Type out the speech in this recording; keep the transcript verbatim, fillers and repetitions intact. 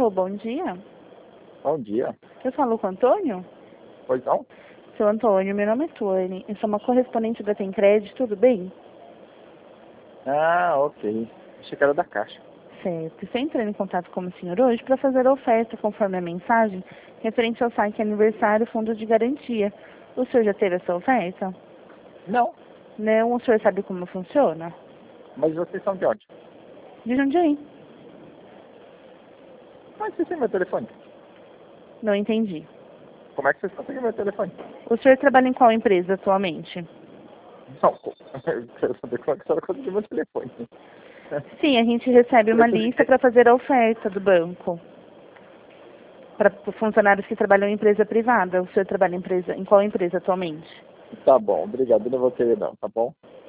Alô, bom dia. Bom dia. Eu falo com o Antônio? Pois não? Seu Antônio, meu nome é Tuane. Eu sou uma correspondente da Tem Crédito, tudo bem? Ah, ok. Achei que era da Caixa. Certo. Estou entrando em contato com o senhor hoje para fazer a oferta conforme a mensagem referente ao site Aniversário Fundo de Garantia. O senhor já teve essa oferta? Não. Não, o senhor sabe como funciona? Mas vocês são de onde? De Jundiaí. Como é que vocês têm meu telefone? Não entendi. Como é que vocês conseguem meu telefone? O senhor trabalha em qual empresa atualmente? Não. Eu quero saber como é que a senhora conseguiu meu telefone. Sim, a gente recebe uma Eu preciso lista que- para fazer a oferta do banco. Para funcionários que trabalham em empresa privada. O senhor trabalha em, empresa, em qual empresa atualmente? Tá bom, obrigado. Eu não vou querer não, tá bom?